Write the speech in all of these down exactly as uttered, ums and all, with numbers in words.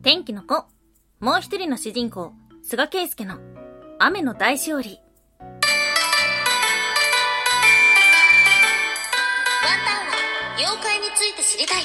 天気の子、もう一人の主人公、菅圭介の雨の大勝利。 ワンタンは妖怪について知りたい。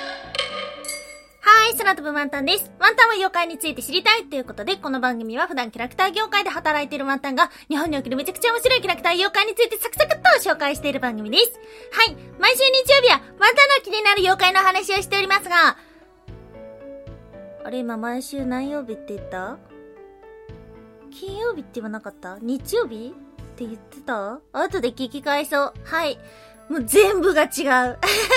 はい、空飛ぶワンタンです。ワンタンは妖怪について知りたいということで、この番組は普段キャラクター業界で働いているワンタンが、日本におけるめちゃくちゃ面白いキャラクター妖怪についてサクサクっと紹介している番組です。はい、毎週日曜日はワンタンの気になる妖怪の話をしておりますが、あれ、今毎週何曜日って言った？金曜日って言わなかった？日曜日って言ってた？後で聞き返そう。はい。もう全部が違う。今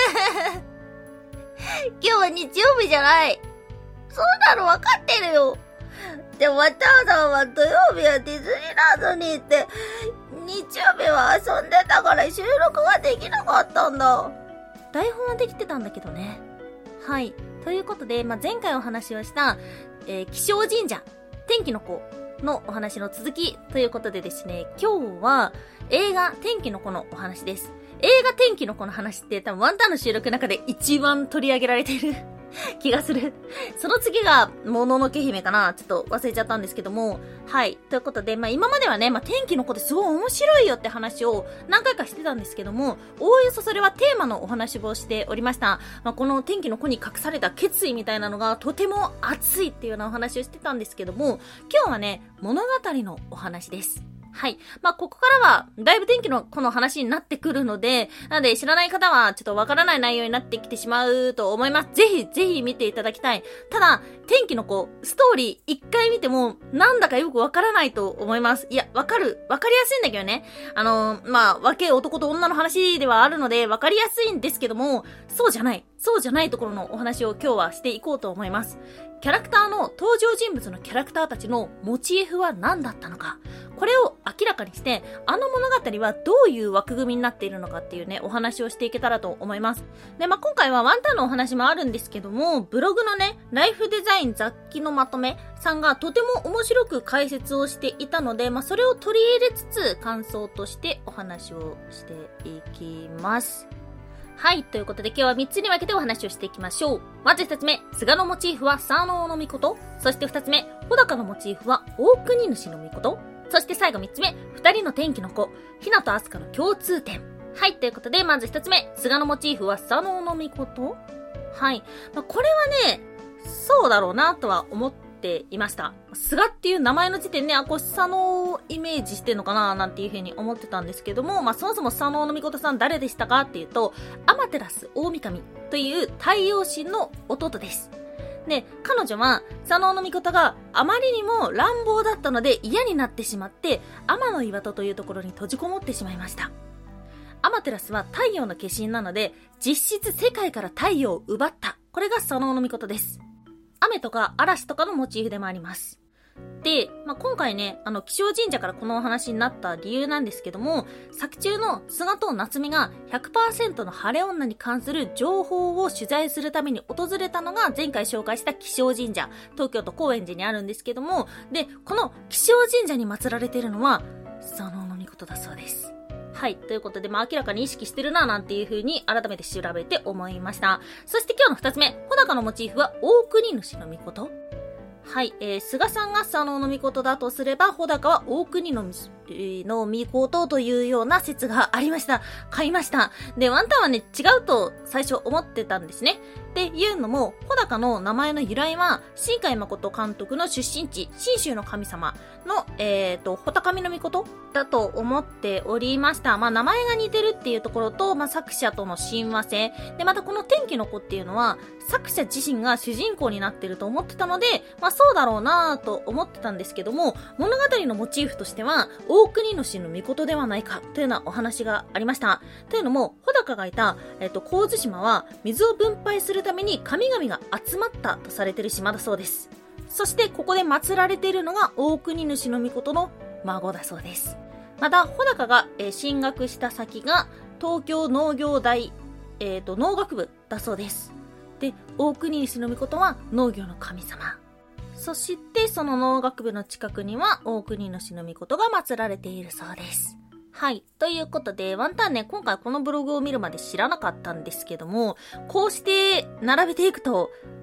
日は日曜日じゃない。そうなの分かってるよ。でも、わたわさんは土曜日はディズニーランドに行って、日曜日は遊んでたから収録ができなかったんだ。台本はできてたんだけどね。はい。ということで、まあ、前回お話をした、えー、気象神社、天気の子のお話の続きということでですね、今日は映画天気の子のお話です。映画天気の子の話って多分ワンタンの収録の中で一番取り上げられている気がする。その次がもののけ姫かな、ちょっと忘れちゃったんですけども、はい。ということで、まあ今まではね、まあ天気の子ってすごい面白いよって話を何回かしてたんですけども、おおよそそれはテーマのお話をしておりました。まあこの天気の子に隠された決意みたいなのがとても熱いっていうようなお話をしてたんですけども、今日はね、物語のお話です。はい。まあ、ここからは、だいぶ天気のこの話になってくるので、なので知らない方は、ちょっとわからない内容になってきてしまうと思います。ぜひ、ぜひ見ていただきたい。ただ、天気の子、ストーリー、一回見ても、なんだかよくわからないと思います。いや、わかる。わかりやすいんだけどね。あのー、まあ、若い男と女の話ではあるので、わかりやすいんですけども、そうじゃない。そうじゃないところのお話を今日はしていこうと思います。キャラクターの登場人物のキャラクターたちのモチーフは何だったのか。これを明らかにして、あの物語はどういう枠組みになっているのかっていうね、お話をしていけたらと思います。で、まあ、今回はワンタンのお話もあるんですけども、ブログのね、ライフデザイン雑記のまとめさんがとても面白く解説をしていたので、まあ、それを取り入れつつ、感想としてお話をしていきます。はい。ということで今日はみっつに分けてお話をしていきましょう。まずひとつめ、菅のモチーフは佐野の命。そしてふたつめ、穂高のモチーフは大国主の命。そして最後みっつめ、ふたりの天気の子、ひなとあすかの共通点。はい。ということで、まずひとつめ、菅のモチーフは佐野の命。はい。まあ、これはね、そうだろうなとは思っていました。菅っていう名前の時点で、あ、これ佐野をイメージしてんのかななんていう風に思ってたんですけども、まあ、そもそも佐野の命さん誰でしたかっていうと、天照大神という太陽神の弟です。で、彼女は佐野の命があまりにも乱暴だったので嫌になってしまって、天の岩戸というところに閉じこもってしまいました。天照は太陽の化身なので、実質世界から太陽を奪った。これが佐野の命です。雨とか嵐とかのモチーフでもあります。で、まあ、今回ね、あの、気象神社からこのお話になった理由なんですけども、作中の菅と夏美が ひゃくパーセント の晴れ女に関する情報を取材するために訪れたのが前回紹介した気象神社、東京都高円寺にあるんですけども、で、この気象神社に祀られているのは、佐野の命だそうです。はい。ということで、まあ、明らかに意識してるな、なんていう風に改めて調べて思いました。そして今日の二つ目、穂高のモチーフは大国主の命。はい。えー、菅さんが佐野の命だとすれば、穂高は大国の、えー、の命というような説がありました。買いました。で、ワンタンはね、違うと最初思ってたんですね。っていうのも、穂高の名前の由来は、新海誠監督の出身地、信州の神様の、えーと、穂高の命だと思っておりました。まあ、名前が似てるっていうところと、まあ、作者との親和性。で、またこの天気の子っていうのは、作者自身が主人公になってると思ってたので、まあ、そうだろうなぁと思ってたんですけども、物語のモチーフとしては、大国主の命ではないか、というようなお話がありました。というのも、穂高がいた、えっと、神津島は、水を分配するために神々が集まったとされている島だそうです。そして、ここで祀られているのが、大国主の命の孫だそうです。また、穂高が、えー、進学した先が、東京農業大、えっと、農学部だそうです。で、大国主の命は農業の神様。そして、その農学部の近くには、大国主の命が祀られているそうです。はい。ということで、ワンタンね、今回このブログを見るまで知らなかったんですけども、こうして並べていくと、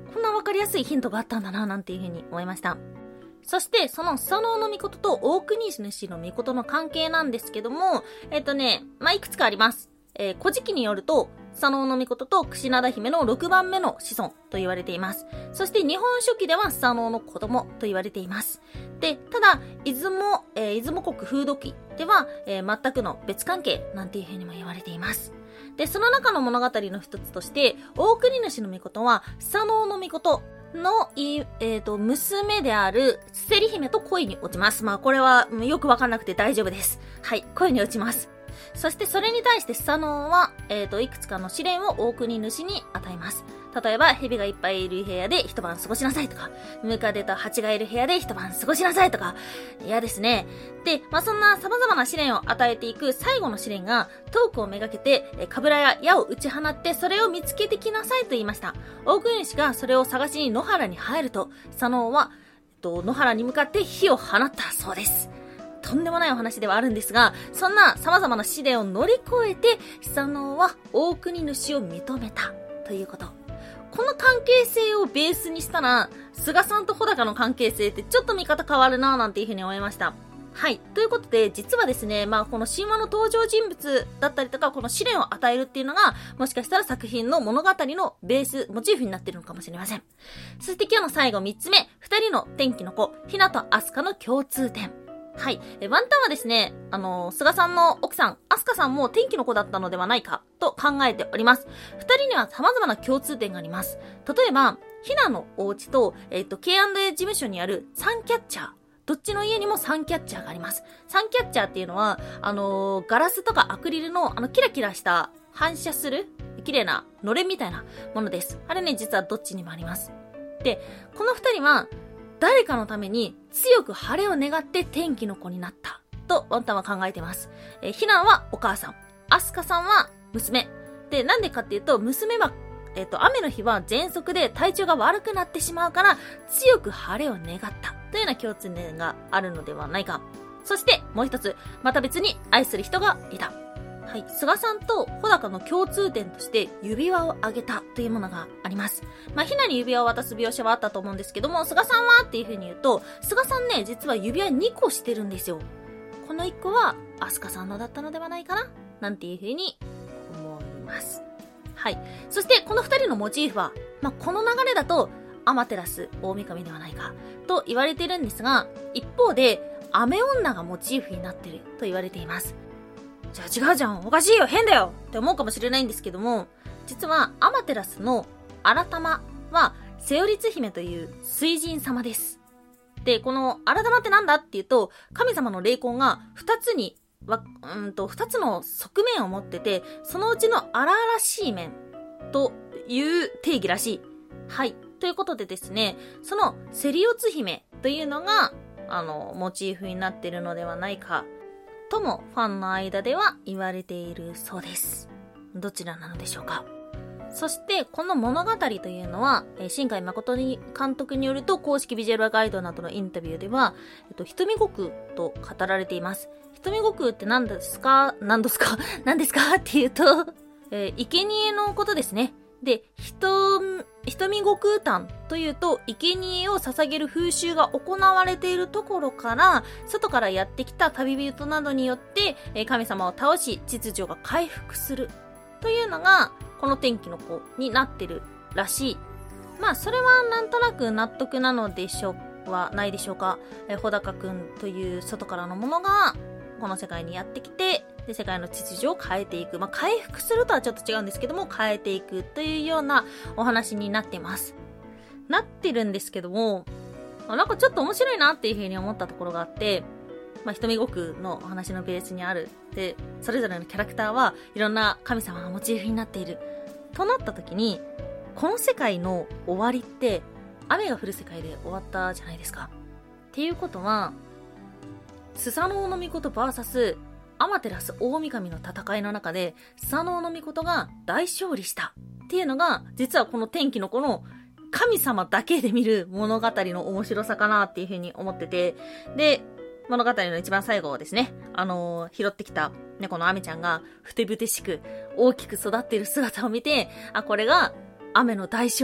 こんなわかりやすいヒントがあったんだな、なんていうふうに思いました。そして、そのスサノオノミコトと大国主のミコトの関係なんですけども、えっとね、まあ、いくつかあります。えー、古事記によると、スサノオノミコトと櫛灘姫のろくばんめの子孫と言われています。そして日本書紀ではスサノオの子供と言われています。で、ただ、出雲、えー、出雲国風土記では、えー、全くの別関係なんていうふうにも言われています。で、その中の物語の一つとして、大国主のミコトは、スサノオノミコトの、い、えっと、娘である、セリ姫と恋に落ちます。まあ、これは、よくわかんなくて大丈夫です。はい、恋に落ちます。そしてそれに対してスサノオは、えっと、いくつかの試練を大国主に与えます。例えば、蛇がいっぱいいる部屋で一晩過ごしなさいとか、ムカデとハチがいる部屋で一晩過ごしなさいとか、嫌ですね。で、まあ、そんな様々な試練を与えていく最後の試練が、トークをめがけて、えカブラや矢を打ち放って、それを見つけてきなさいと言いました。大国主がそれを探しに野原に入ると、スサノオは、えっと、野原に向かって火を放ったそうです。とんでもないお話ではあるんですが、そんな様々な試練を乗り越えて、スサノオは大国主を認めたということ。この関係性をベースにしたら、菅さんと穂高の関係性ってちょっと見方変わるなぁなんていうふうに思いました。はい。ということで、実はですね、まあこの神話の登場人物だったりとか、この試練を与えるっていうのが、もしかしたら作品の物語のベース、モチーフになっているのかもしれません。そして今日の最後みっつめ、二人の天気の子、ひなとあすかの共通点。はい。え、ワンタンはですね、あのー、菅さんの奥さん、アスカさんも天気の子だったのではないかと考えております。二人には様々な共通点があります。例えば、ひなのお家と、えっと、ケーアンドエー 事務所にあるサンキャッチャー。どっちの家にもサンキャッチャーがあります。サンキャッチャーっていうのは、あのー、ガラスとかアクリルの、あの、キラキラした反射する、綺麗な、のれんみたいなものです。あれね、実はどっちにもあります。で、この二人は、誰かのために強く晴れを願って天気の子になったとワンタンは考えています。えー、ひなはお母さん、アスカさんは娘。で、なんでかっていうと、娘は、えっと、雨の日は喘息で体調が悪くなってしまうから強く晴れを願ったというような共通点があるのではないか。そしてもう一つ、また別に愛する人がいた。はい。菅さんと穂高の共通点として指輪をあげたというものがあります。まあ、ひなに指輪を渡す描写はあったと思うんですけども、菅さんはっていう風に言うと、菅さんね、実は指輪にこしてるんですよ。このいっこは、アスカさんのだったのではないかななんていう風に思います。はい。そしてこのふたりのモチーフは、まあ、この流れだと、アマテラス大神ではないかと言われているんですが、一方で、雨女がモチーフになっていると言われています。じゃあ違うじゃん、おかしいよ、変だよって思うかもしれないんですけども、実はアマテラスの新玉はセオリツ姫という水神様です。で、この新玉ってなんだっていうと、神様の霊魂が二つにわ、うんと二つの側面を持ってて、そのうちの荒々しい面という定義らしい。はい。ということでですね、そのセリオツ姫というのがあのモチーフになっているのではないか。ともファンの間では言われているそうです。どちらなのでしょうか。そしてこの物語というのは、えー、新海誠監督によると公式ビジュアルガイドなどのインタビューでは、えっと、瞳悟空と語られています。瞳悟空って何ですか何ですか何ですかっていうと、えー、生贄のことですね。で、ひと、瞳悟空譚というと、生贄を捧げる風習が行われているところから、外からやってきた旅人などによって、えー、神様を倒し、秩序が回復する。というのが、この天気の子になってるらしい。まあ、それはなんとなく納得なのでしょうはないでしょうか。えー、穂高くんという外からのものが、この世界にやってきて、で、世界の秩序を変えていく。まあ、回復するとはちょっと違うんですけども、変えていくというようなお話になっています。なってるんですけども、なんかちょっと面白いなっていうふうに思ったところがあって、まあ、瞳悟空のお話のベースにある。で、それぞれのキャラクターはいろんな神様がモチーフになっている。となった時に、この世界の終わりって、雨が降る世界で終わったじゃないですか。っていうことは、スサノオノミコト ブイエス アマテラス大神の戦いの中で、スサノオノミコトが大勝利したっていうのが、実はこの天気の子の神様だけで見る物語の面白さかなっていうふうに思ってて、で、物語の一番最後をですね、あのー、拾ってきた猫のアメちゃんがふてぶてしく大きく育っている姿を見て、あ、これが雨の大勝利っ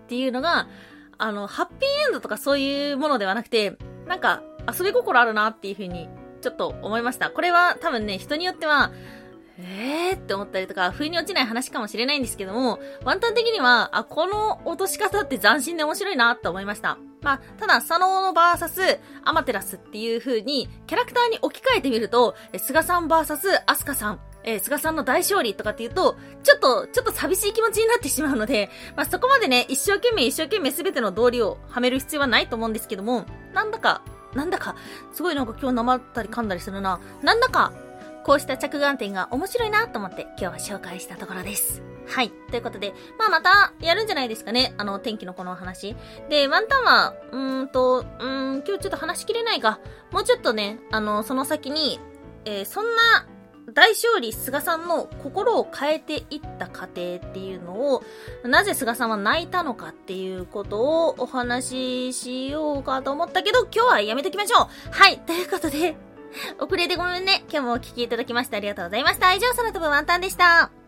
っていうのが、あの、ハッピーエンドとかそういうものではなくて、なんか、遊び心あるなっていう風に、ちょっと思いました。これは多分ね、人によっては、えーって思ったりとか、不意に落ちない話かもしれないんですけども、ワンタン的には、あ、この落とし方って斬新で面白いなって思いました。まあ、ただ、佐野のバーサス、アマテラスっていう風に、キャラクターに置き換えてみると、菅さんバーサス、アスカさん、えー、菅さんの大勝利とかっていうと、ちょっと、ちょっと寂しい気持ちになってしまうので、まあ、そこまでね、一生懸命一生懸命全ての道理をはめる必要はないと思うんですけども、なんだか、なんだか、すごいなんか今日なまったり噛んだりするな。なんだか、こうした着眼点が面白いなと思って今日は紹介したところです。はい。ということで、まあまたやるんじゃないですかね。あの、天気のこの話。で、ワンタンは、うーんと、うーん、今日ちょっと話しきれないが、もうちょっとね、あの、その先に、えー、そんな、大勝利菅さんの心を変えていった過程っていうのを、なぜ菅さんは泣いたのかっていうことをお話ししようかと思ったけど、今日はやめときましょう。はい。ということで、遅れてごめんね。今日もお聞きいただきましてありがとうございました。以上、空飛ぶワンタンでした。